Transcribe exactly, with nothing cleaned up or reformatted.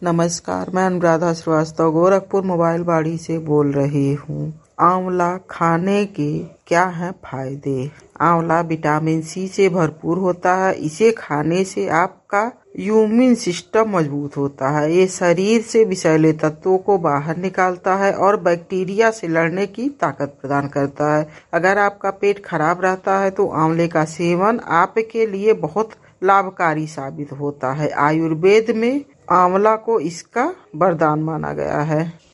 नमस्कार, मैं अनुराधा श्रीवास्तव गोरखपुर मोबाइल बाड़ी से बोल रही हूँ। आंवला खाने के क्या हैं फायदे? आंवला विटामिन सी से भरपूर होता है। इसे खाने से आपका इम्यून सिस्टम मजबूत होता है। ये शरीर से विषैले तत्वों को बाहर निकालता है और बैक्टीरिया से लड़ने की ताकत प्रदान करता है। अगर आपका पेट खराब रहता है तो आंवले का सेवन आपके लिए बहुत लाभकारी साबित होता है। आयुर्वेद में आंवला को इसका वरदान माना गया है।